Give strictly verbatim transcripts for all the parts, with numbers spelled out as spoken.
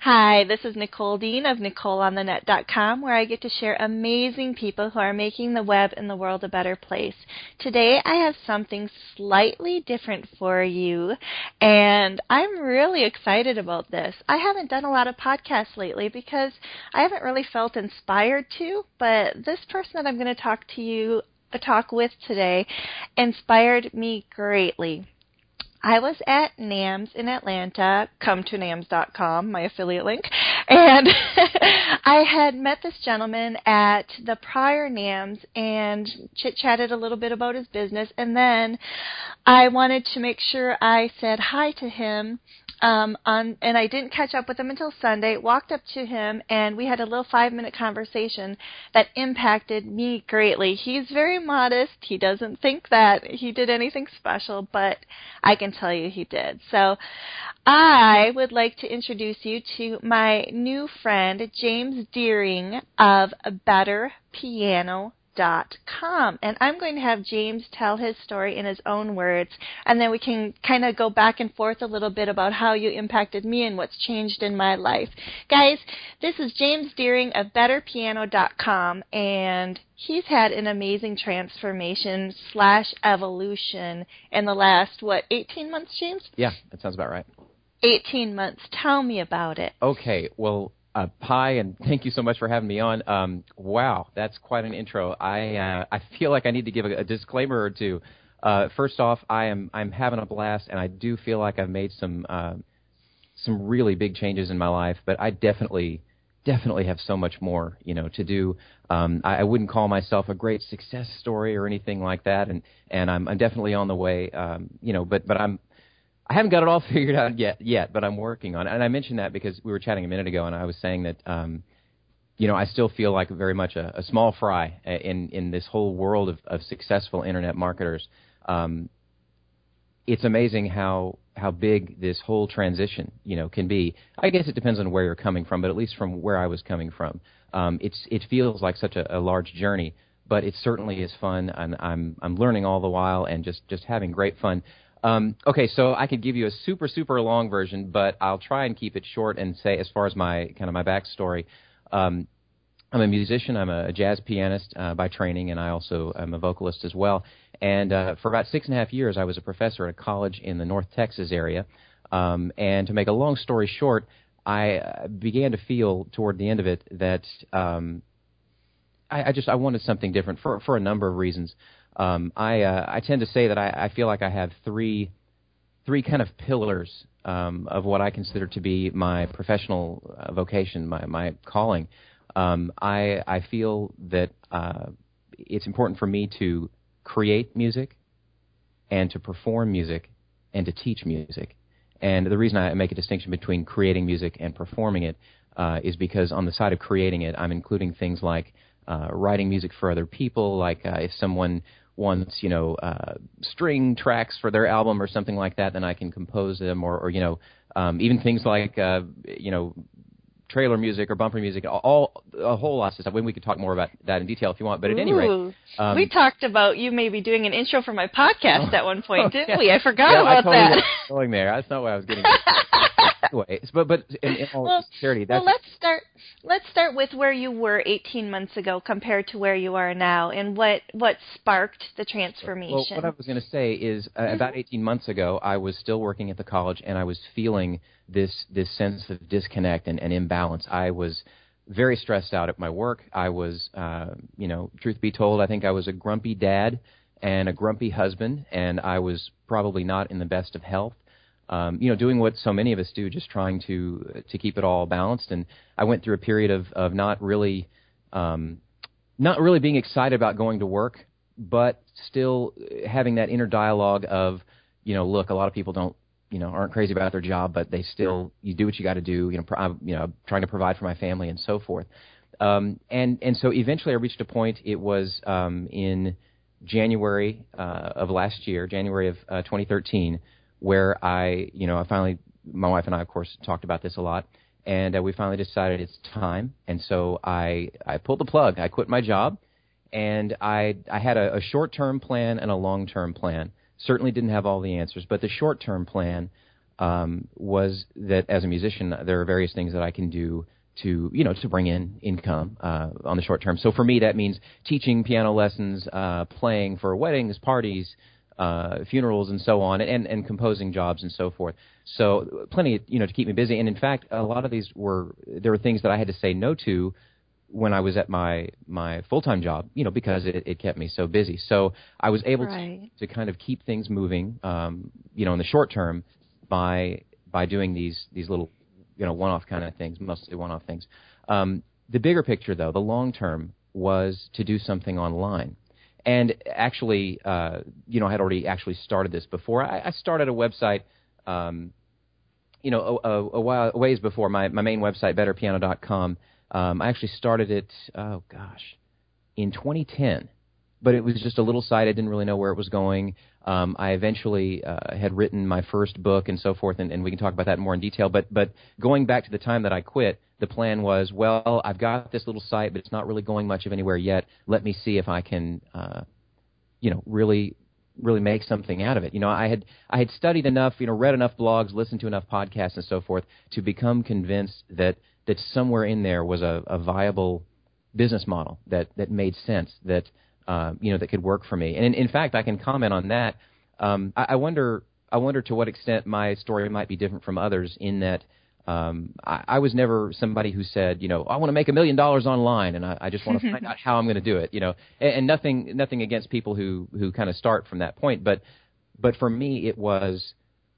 Hi, this is Nicole Dean of Nicole On The Net dot com, where I get to share amazing people who are making the web and the world a better place. Today I have something slightly different for you, and I'm really excited about this. I haven't done a lot of podcasts lately because I haven't really felt inspired to, but this person that I'm going to talk to you, talk with today inspired me greatly. I was at NAMS in Atlanta, come to nams dot com, my affiliate link, and I had met this gentleman at the prior NAMS and chit-chatted a little bit about his business, and then I wanted to make sure I said hi to him, um, on, and I didn't catch up with him until Sunday, walked up to him, and we had a little five-minute conversation that impacted me greatly. He's very modest. He doesn't think that he did anything special, but I can tell you he did. So I would like to introduce you to my new friend, James Deering of better piano dot com. And I'm going to have James tell his story in his own words, and then we can kind of go back and forth a little bit about how you impacted me and what's changed in my life. Guys, this is James Deering of better piano dot com, and he's had an amazing transformation slash evolution in the last, what, eighteen months, James? Yeah, that sounds about right. eighteen months. Tell me about it. Okay, well, uh, hi, and thank you so much for having me on. Um, wow, that's quite an intro. I uh, I feel like I need to give a, a disclaimer or two. Uh, first off, I am I'm having a blast, and I do feel like I've made some uh, some really big changes in my life. But I definitely definitely have so much more, you know, to do. Um, I, I wouldn't call myself a great success story or anything like that, and and I'm I'm definitely on the way. Um, you know, but but I'm. I haven't got it all figured out yet, yet, but I'm working on it. And I mentioned that because we were chatting a minute ago, and I was saying that, um, you know, I still feel like very much a, a small fry in, in this whole world of, of successful internet marketers. Um, it's amazing how how big this whole transition, you know, can be. I guess it depends on where you're coming from, but at least from where I was coming from, um, it's it feels like such a, a large journey. But it certainly is fun, and I'm I'm learning all the while and just, just having great fun. Um, okay, so I could give you a super, super long version, but I'll try and keep it short and say, as far as my kind of my backstory, um, I'm a musician. I'm a jazz pianist uh, by training, and I also am a vocalist as well. And uh, for about six and a half years, I was a professor at a college in the North Texas area. Um, and to make a long story short, I began to feel toward the end of it that um, I, I just I wanted something different for for a number of reasons. Um, I uh, I tend to say that I, I feel like I have three three kind of pillars um, of what I consider to be my professional uh, vocation, my my calling. Um, I I feel that uh, it's important for me to create music, and to perform music, and to teach music. And the reason I make a distinction between creating music and performing it uh, is because on the side of creating it, I'm including things like uh, writing music for other people, like uh, if someone wants, you know, uh, string tracks for their album or something like that, then I can compose them, or, or you know, um, even things like, uh, you know, trailer music or bumper music, all a whole lot of stuff. We could talk more about that in detail if you want, but at Ooh, any rate. Um, we talked about you maybe doing an intro for my podcast oh, at one point, oh, didn't yeah. we? I forgot yeah, about I totally that. was going there. That's not what I was getting at. Anyway, but, but in, in all well, sincerity, that's... Well, let's start, let's start with where you were eighteen months ago compared to where you are now, and what, what sparked the transformation. Well, what I was going to say is uh, mm-hmm. about eighteen months ago, I was still working at the college, and I was feeling this this sense of disconnect and, and imbalance. I was very stressed out at my work. I was, uh, you know, truth be told, I think I was a grumpy dad and a grumpy husband, and I was probably not in the best of health. Um, you know, doing what so many of us do, just trying to to keep it all balanced. And I went through a period of, of not really um, not really being excited about going to work, but still having that inner dialogue of, you know, look, a lot of people don't, you know, aren't crazy about their job, but they still, you do what you got to do, you know, pro- I'm, you know, trying to provide for my family and so forth. Um, and, and so eventually I reached a point, it was um, in January uh, of last year, January of uh, twenty thirteen, where I, you know, I finally, my wife and I, of course, talked about this a lot, and uh, we finally decided it's time. And so I, I pulled the plug. I quit my job, and I, I had a, a short-term plan and a long-term plan. Certainly didn't have all the answers, but the short-term plan um, was that as a musician, there are various things that I can do to, you know, to bring in income uh, on the short term. So for me, that means teaching piano lessons, uh, playing for weddings, parties, uh, funerals, and so on, and, and composing jobs and so forth. So plenty, you know, to keep me busy. And in fact, a lot of these were, there were things that I had to say no to when I was at my, my full-time job, you know, because it, it kept me so busy. So I was able right. to, to kind of keep things moving, um, you know, in the short term by by doing these these little, you know, one-off kind of things, mostly one-off things. Um, the bigger picture, though, the long term, was to do something online. And actually, uh, you know, I had already actually started this before. I, I started a website, um, you know, a, a, a while a ways before my, my main website, better piano dot com. Um, I actually started it, oh gosh, in twenty ten. But it was just a little site. I didn't really know where it was going. Um, I eventually uh, had written my first book and so forth, and, and we can talk about that more in detail. But but going back to the time that I quit, the plan was, well, I've got this little site, but it's not really going much of anywhere yet. Let me see if I can, uh, you know, really really make something out of it. You know, I had I had studied enough, you know, read enough blogs, listened to enough podcasts and so forth to become convinced that that somewhere in there was a, a viable business model that, that made sense, that uh, you know, that could work for me. And in, in fact, I can comment on that. Um, I, I wonder I wonder to what extent my story might be different from others in that um, I, I was never somebody who said, you know, I want to make a million dollars online, and I, I just want to find out how I'm going to do it. You know, and, and nothing nothing against people who, who kind of start from that point, but but for me it was,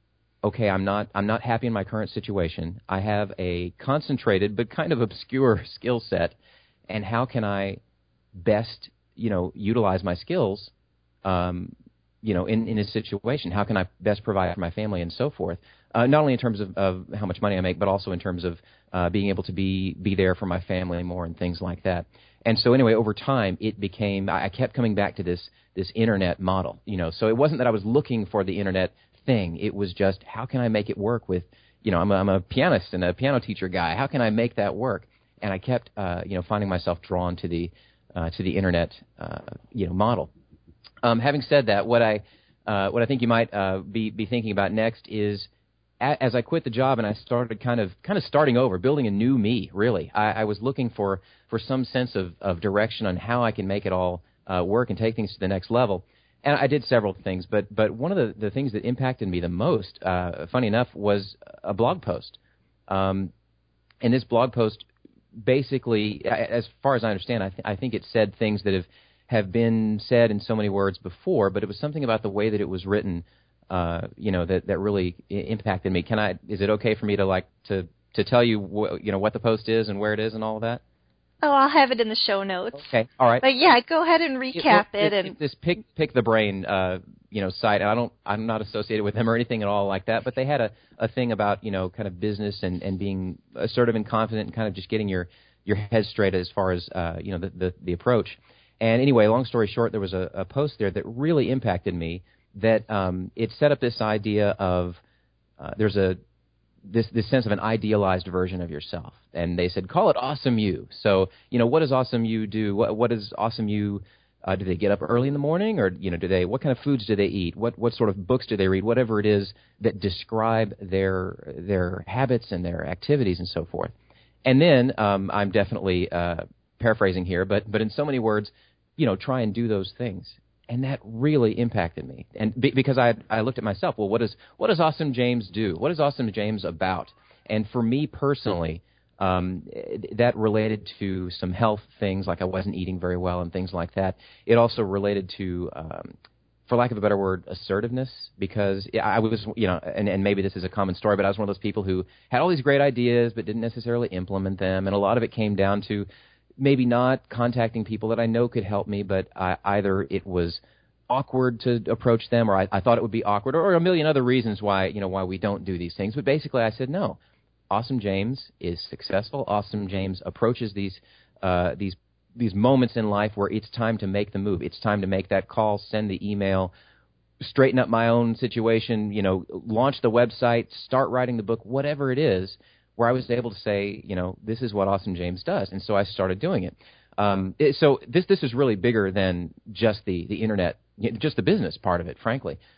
okay, I'm not I'm not happy in my current situation. I have a concentrated but kind of obscure skill set, and how can I best, you know, utilize my skills, um, you know, in, in a situation? How can I best provide for my family and so forth? Uh, not only in terms of, of how much money I make, but also in terms of uh, being able to be be there for my family more and things like that. And so anyway, over time, it became, I kept coming back to this this internet model, you know. So it wasn't that I was looking for the internet thing. It was just, how can I make it work with, you know, I'm a, I'm a pianist and a piano teacher guy. How can I make that work? And I kept, uh, you know, finding myself drawn to the uh, to the internet, uh, you know, model. Um, having said that, what I uh, what I think you might uh, be be thinking about next is, a, as I quit the job and I started kind of kind of starting over, building a new me. Really, I, I was looking for for some sense of, of direction on how I can make it all uh, work and take things to the next level. And I did several things, but but one of the, the things that impacted me the most, uh, funny enough, was a blog post. Um, and this blog post, basically, as far as I understand, I, th- I think it said things that have, have been said in so many words before, but it was something about the way that it was written, uh, you know, that, that really I- impacted me. Can I? Is it okay for me to like to, to tell you, wh- you know, what the post is and where it is and all of that? Oh, I'll have it in the show notes. Okay, all right. But yeah, go ahead and recap it, it. And it's this pick pick the brain, uh, you know, site. And I don't, I'm not associated with them or anything at all like that. But they had a, a thing about, you know, kind of business and, and being assertive and confident and kind of just getting your, your head straight as far as uh, you know, the, the the approach. And anyway, long story short, there was a, a post there that really impacted me. That um, it set up this idea of uh, there's a this this sense of an idealized version of yourself. And they said, call it awesome you. So, you know, what does awesome you do? What what does awesome you uh, do they get up early in the morning, or, you know, do they, what kind of foods do they eat? What what sort of books do they read? Whatever it is that describe their their habits and their activities and so forth. And then um, I'm definitely uh, paraphrasing here, but but in so many words, you know, try and do those things. And that really impacted me, and be, because I I looked at myself. Well, what does what does Awesome James do? What is Awesome James about? And for me personally, um, that related to some health things, like I wasn't eating very well and things like that. It also related to, um, for lack of a better word, assertiveness, because I was, you know, and, and maybe this is a common story, but I was one of those people who had all these great ideas but didn't necessarily implement them, and a lot of it came down to maybe not contacting people that I know could help me, but I, either it was awkward to approach them, or I, I thought it would be awkward, or, or a million other reasons why, you know, why we don't do these things. But basically, I said no. Awesome James is successful. Awesome James approaches these uh, these these moments in life where it's time to make the move. It's time to make that call, send the email, straighten up my own situation, you know, launch the website, start writing the book, whatever it is, where I was able to say, you know, this is what Awesome James does. And so I started doing it. Um, it so this this is really bigger than just the, the internet, just the business part of it, frankly.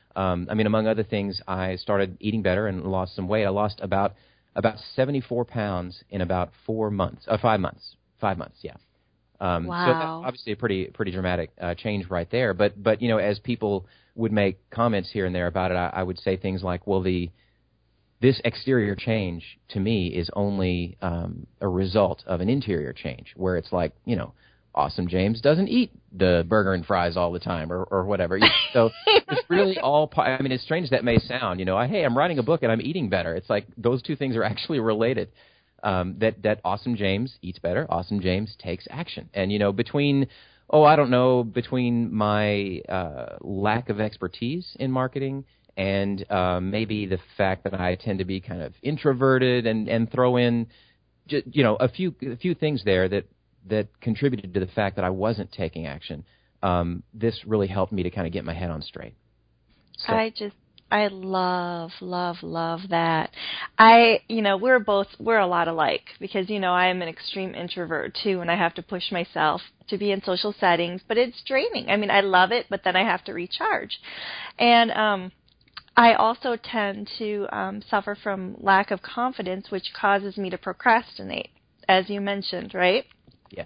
Um, I mean, among other things, I started eating better and lost some weight. I lost about about seventy-four pounds in about four months, uh, five months, five months, yeah. Um, wow. So that's obviously a pretty pretty dramatic uh, change right there. But but you know, as people would make comments here and there about it, I, I would say things like, well, the this exterior change to me is only um, a result of an interior change, where it's like, you know, Awesome James doesn't eat the burger and fries all the time, or, or whatever. So it's really all. I mean, as strange as that may sound, you know, I, hey, I'm writing a book and I'm eating better. It's like those two things are actually related. Um, that that Awesome James eats better. Awesome James takes action, and you know, between oh, I don't know, between my uh, lack of expertise in marketing and uh, maybe the fact that I tend to be kind of introverted and, and throw in, you know, a few a few things there that that contributed to the fact that I wasn't taking action. Um, this really helped me to kind of get my head on straight. So. I just, I love, love, love that. I, you know, we're both, we're a lot alike because, you know, I am an extreme introvert too, and I have to push myself to be in social settings, but it's draining. I mean, I love it, but then I have to recharge. And, um, I also tend to um, suffer from lack of confidence, which causes me to procrastinate, as you mentioned, right? Yes.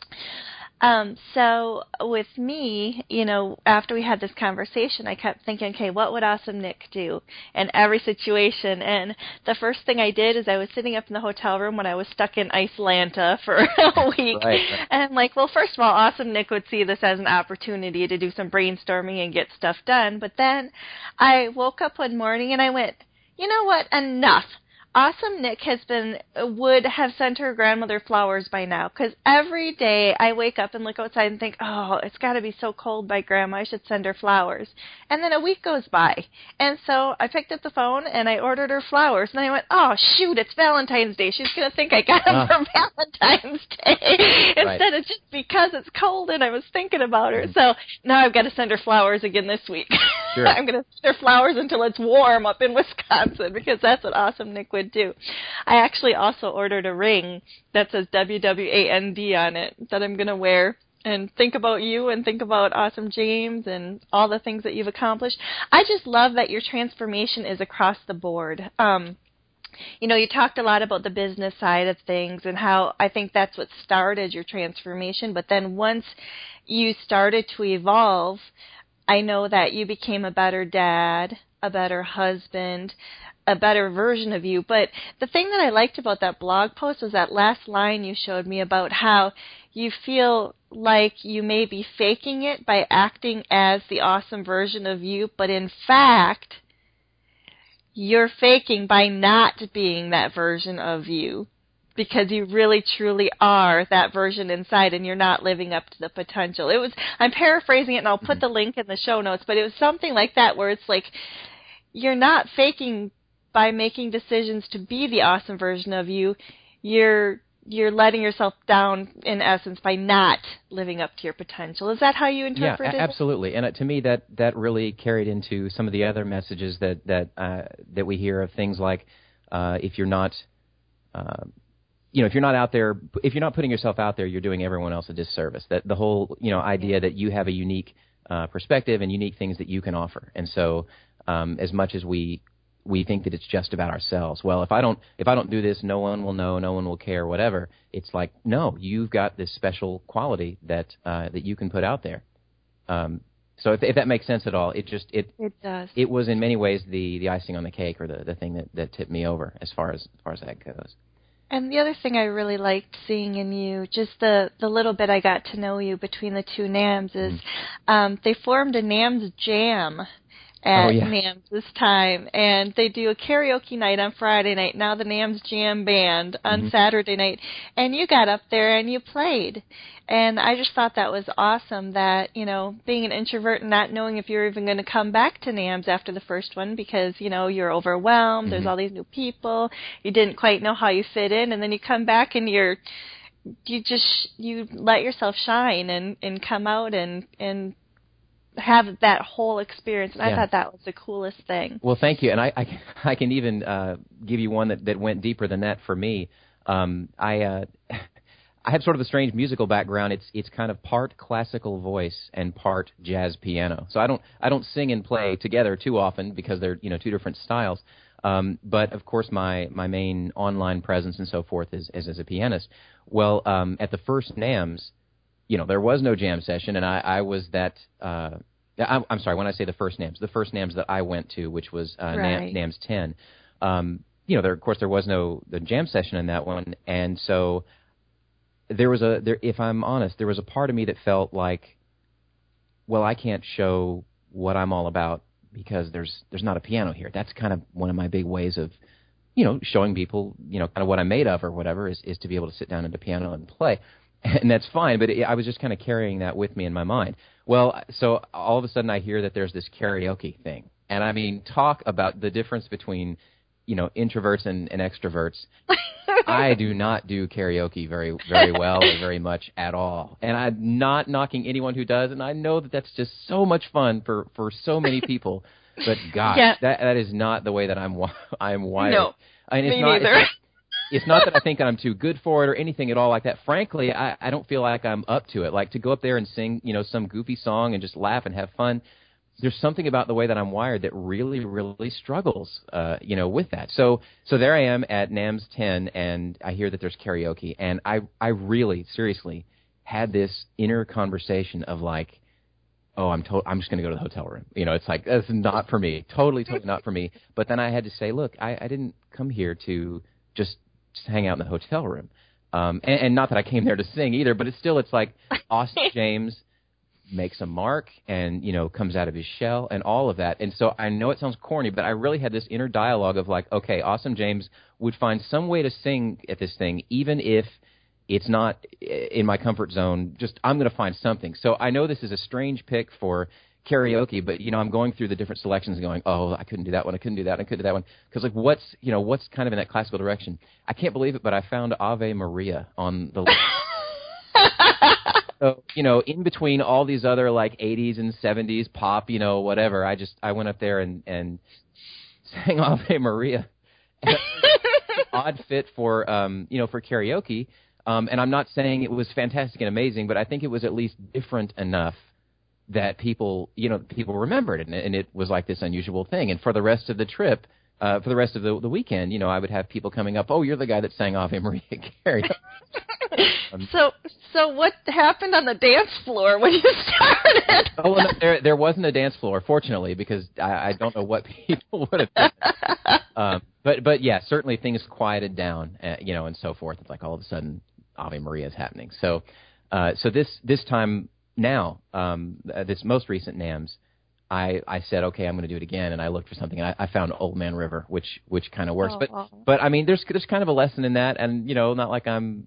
Um, so with me, you know, after we had this conversation, I kept thinking, okay, what would Awesome Nick do in every situation? And the first thing I did is I was sitting up in the hotel room when I was stuck in Islanta for a week. Right, right. And I'm like, well, first of all, Awesome Nick would see this as an opportunity to do some brainstorming and get stuff done. But then I woke up one morning and I went, you know what, enough. Awesome Nick has been, would have sent her grandmother flowers by now, because every day I wake up and look outside and think, oh, it's got to be so cold by Grandma, I should send her flowers. And then a week goes by, and so I picked up the phone and I ordered her flowers, and I went, oh, shoot, it's Valentine's Day. She's going to think I got them uh, for Valentine's Day, instead right. of just because it's cold and I was thinking about her. Mm-hmm. So now I've got to send her flowers again this week. Sure. I'm going to send her flowers until it's warm up in Wisconsin, because that's what Awesome Nick would do. I actually also ordered a ring that says W W A N D on it that I'm going to wear and think about you and think about Awesome James and all the things that you've accomplished. I just love that your transformation is across the board. Um, you know, you talked a lot about the business side of things and how I think that's what started your transformation. But then once you started to evolve, I know that you became a better dad, a better husband, a better version of you. But the thing that I liked about that blog post was that last line you showed me about how you feel like you may be faking it by acting as the awesome version of you, but in fact, you're faking by not being that version of you, because you really truly are that version inside and you're not living up to the potential. It was, I'm paraphrasing it and I'll put the link in the show notes, but it was something like that where it's like you're not faking by making decisions to be the awesome version of you. You're you're letting yourself down in essence by not living up to your potential. Is that how you interpret yeah, it? Yeah, absolutely. And uh, to me, that that really carried into some of the other messages that that uh, that we hear of things like uh, if you're not. Uh, You know, if you're not out there, if you're not putting yourself out there, you're doing everyone else a disservice. That the whole, you know, idea that you have a unique uh, perspective and unique things that you can offer. And so, um, as much as we we think that it's just about ourselves, well, if I don't if I don't do this, no one will know, no one will care, whatever. It's like, no, you've got this special quality that uh, that you can put out there. Um, so if, if that makes sense at all, it just it it does. It was in many ways the the icing on the cake, or the, the thing that, that tipped me over as far as as far as that goes. And the other thing I really liked seeing in you, just the, the little bit I got to know you between the two NAMS, is mm. um, they formed a NAMS Jam at oh, yeah. NAMS this time. And they do a karaoke night on Friday night, now the NAMS Jam Band on mm-hmm. Saturday night. And you got up there and you played. And I just thought that was awesome that, you know, being an introvert and not knowing if you're even going to come back to NAMS after the first one because, you know, you're overwhelmed, mm-hmm. there's all these new people, you didn't quite know how you fit in, and then you come back and you're, you just, you let yourself shine and, and come out and, and have that whole experience. And yeah. I thought that was the coolest thing. Well, thank you. And I, I, I can even uh, give you one that, that went deeper than that for me. Um, I... Uh, I have sort of a strange musical background. It's it's kind of part classical voice and part jazz piano. So I don't I don't sing and play together too often because they're, you know, two different styles. Um, but of course, my my main online presence and so forth is, is as a pianist. Well, um, at the first NAMS, you know, there was no jam session, and I, I was that. Uh, I'm, I'm sorry, when I say the first NAMS, the first NAMS that I went to, which was uh, right. NAMS ten. Um, you know, there of course there was no the jam session in that one, and so there was a there. If I'm honest, there was a part of me that felt like, well, I can't show what I'm all about because there's there's not a piano here. That's kind of one of my big ways of, you know, showing people, you know, kind of what I'm made of or whatever is is to be able to sit down at the piano and play. And that's fine, but it, I was just kind of carrying that with me in my mind. Well, so all of a sudden I hear that there's this karaoke thing. And I mean, talk about the difference between, you know, introverts and, and extroverts. I do not do karaoke very, very well or very much at all. And I'm not knocking anyone who does, and I know that that's just so much fun for, for so many people. But gosh, yeah. that that is not the way that I'm I'm wired. No, I mean, it's me not, neither. It's, It's not that I think I'm too good for it or anything at all like that. Frankly, I, I don't feel like I'm up to it. Like to go up there and sing, you know, some goofy song and just laugh and have fun. There's something about the way that I'm wired that really, really struggles, uh, you know, with that. So, so there I am at NAMS ten, and I hear that there's karaoke, and I, I really, seriously, had this inner conversation of like, oh, I'm to- I'm just going to go to the hotel room. You know, it's like that's not for me. Totally, totally not for me. But then I had to say, look, I, I didn't come here to just. Just hang out in the hotel room, um, and, and not that I came there to sing either. But it's still, it's like Austin James makes a mark, and you know, comes out of his shell, and all of that. And so I know it sounds corny, but I really had this inner dialogue of like, okay, Austin James would find some way to sing at this thing, even if it's not in my comfort zone. Just I'm going to find something. So I know this is a strange pick for karaoke, but you know, I'm going through the different selections and going, oh, I couldn't do that one, I couldn't do that, I couldn't do that one, because like, what's you know, what's kind of in that classical direction? I can't believe it, but I found Ave Maria on the list. So you know, in between all these other like eighties and seventies pop, you know, whatever, I just I went up there and and sang Ave Maria. And odd fit for um, you know, for karaoke, um, and I'm not saying it was fantastic and amazing, but I think it was at least different enough that people, you know, people remembered it, and, and it was like this unusual thing. And for the rest of the trip, uh, for the rest of the, the weekend, you know, I would have people coming up, oh, you're the guy that sang Ave Maria Carey. um, so, so what happened on the dance floor when you started? oh, well, no, there, there wasn't a dance floor, fortunately, because I, I don't know what people would have done. Um, but, but yeah, certainly things quieted down, uh, you know, and so forth. It's like all of a sudden Ave Maria is happening. So, uh, so this this time. Now, um, this most recent NAMS, I, I said, okay, I'm going to do it again, and I looked for something, and I, I found Old Man River, which which kind of works. Oh, but wow. but I mean, there's there's kind of a lesson in that, and you know, not like I'm,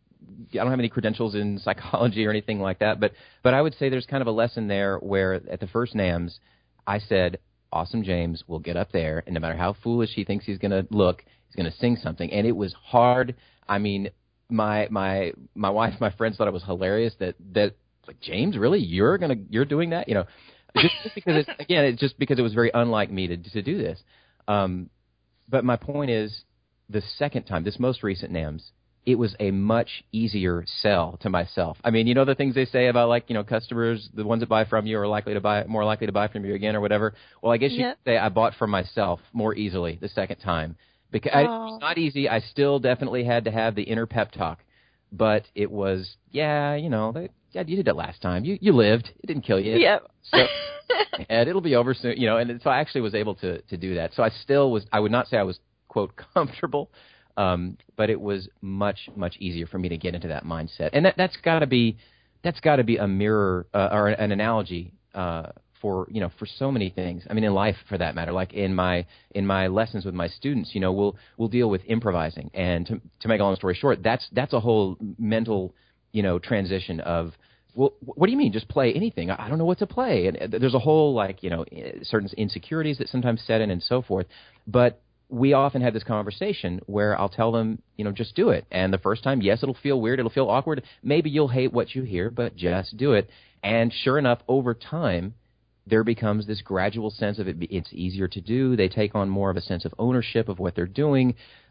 I don't have any credentials in psychology or anything like that, but but I would say there's kind of a lesson there where at the first NAMS, I said, Awesome James will get up there, and no matter how foolish he thinks he's going to look, he's going to sing something, and it was hard. I mean, my my my wife, my friends thought it was hilarious that that. Like, James, really? You're gonna you're doing that? You know, just, just because it's again, it's just because it was very unlike me to to do this. Um, but my point is, the second time, this most recent NAMS, it was a much easier sell to myself. I mean, you know the things they say about like you know customers, the ones that buy from you are likely to buy more likely to buy from you again or whatever. Well, I guess you yep. could say I bought from myself more easily the second time because oh. I, it was not easy. I still definitely had to have the inner pep talk, but it was yeah, you know. They, Yeah, you did it last time. You you lived. It didn't kill you. Yep. So, and it'll be over soon. You know, and so I actually was able to to do that. So I still was. I would not say I was quote comfortable, um, but it was much much easier for me to get into that mindset. And that that's got to be that's got to be a mirror uh, or an analogy uh, for you know for so many things. I mean, in life for that matter. Like in my in my lessons with my students, you know, we'll we'll deal with improvising. And to to make a long story short, that's that's a whole mental you know, transition of, well, what do you mean? Just play anything? I don't know what to play. And there's a whole, like, you know, certain insecurities that sometimes set in and so forth. But we often have this conversation where I'll tell them, you know, just do it. And the first time, yes, it'll feel weird. It'll feel awkward. Maybe you'll hate what you hear, but just do it. And sure enough, over time, there becomes this gradual sense of it. It's easier to do. They take on more of a sense of ownership of what they're doing.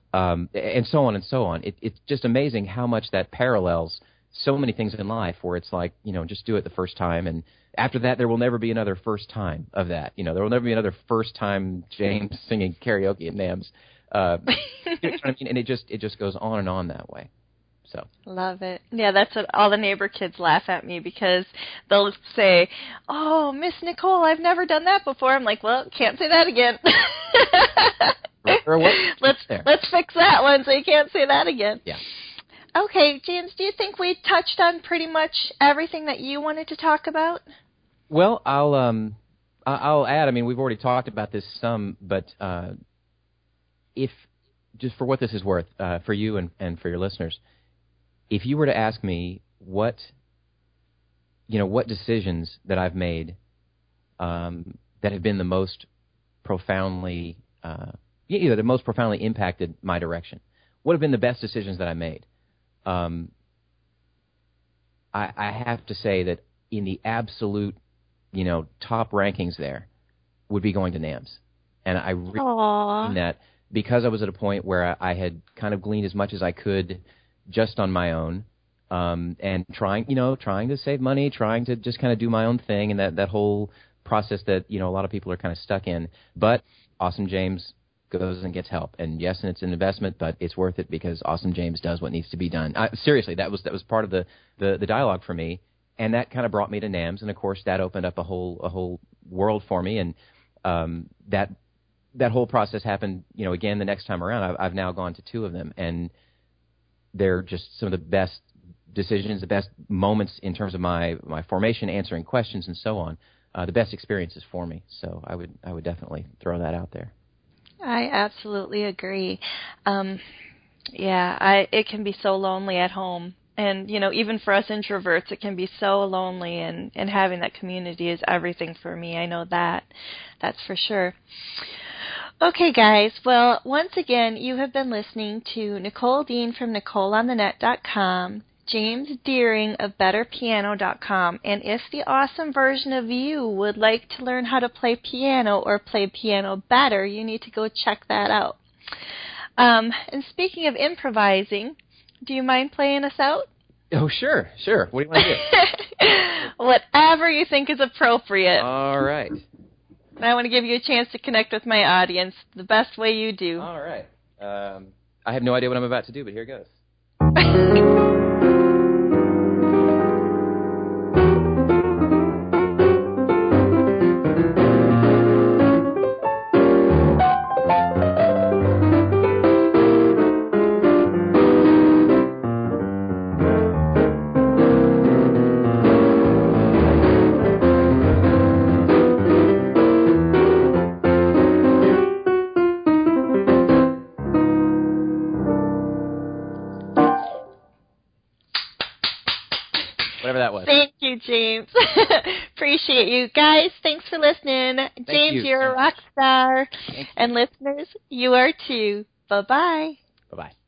um, and so on and so on. It, it's just amazing how much that parallels so many things in life where it's like, you know, just do it the first time. And after that, there will never be another first time of that. You know, there will never be another first time James singing karaoke at NAMS. Uh, you know what I mean? And it just, it just goes on and on that way. So. Love it. Yeah, that's what all the neighbor kids laugh at me because they'll say, "Oh, Miss Nicole, I've never done that before." I'm like, "Well, can't say that again." let's there. let's fix that one so you can't say that again. Yeah. Okay, James, do you think we touched on pretty much everything that you wanted to talk about? Well, I'll um I'll add. I mean, we've already talked about this some, but uh, if just for what this is worth uh, for you and, and for your listeners. If you were to ask me what, you know, what decisions that I've made um, that have been the most profoundly, uh, you know, the most profoundly impacted my direction, what have been the best decisions that I made? Um, I, I have to say that in the absolute, you know, top rankings there would be going to NAMS, and I really mean that because I was at a point where I, I had kind of gleaned as much as I could. Just on my own, um, and trying, you know, trying to save money, trying to just kind of do my own thing, and that, that whole process that, you know, a lot of people are kind of stuck in. But Awesome James goes and gets help, and yes, and it's an investment, but it's worth it because Awesome James does what needs to be done. I, seriously, that was that was part of the, the, the dialogue for me, and that kind of brought me to NAMS, and of course that opened up a whole a whole world for me, and um, that that whole process happened, you know, again the next time around. I've, I've now gone to two of them, and they're just some of the best decisions, the best moments in terms of my, my formation, answering questions, and so on. Uh, the best experiences for me. So I would I would definitely throw that out there. I absolutely agree. Um, yeah, I it can be so lonely at home. And, you know, even for us introverts, it can be so lonely, and, and having that community is everything for me. I know that. That's for sure. Okay, guys. Well, once again, you have been listening to Nicole Dean from Nicole on the net dot com, James Deering of Better Piano dot com, and if the awesome version of you would like to learn how to play piano or play piano better, you need to go check that out. Um, and speaking of improvising, do you mind playing us out? Oh, sure, sure. What do you want to do? Whatever you think is appropriate. All right. I want to give you a chance to connect with my audience the best way you do. All right. Um, I have no idea what I'm about to do, but here goes. Whatever that was. Thank you, James. Appreciate you. Guys, thanks for listening. Thank James, you. you're a rock star. And listeners, you are too. Bye-bye. Bye-bye.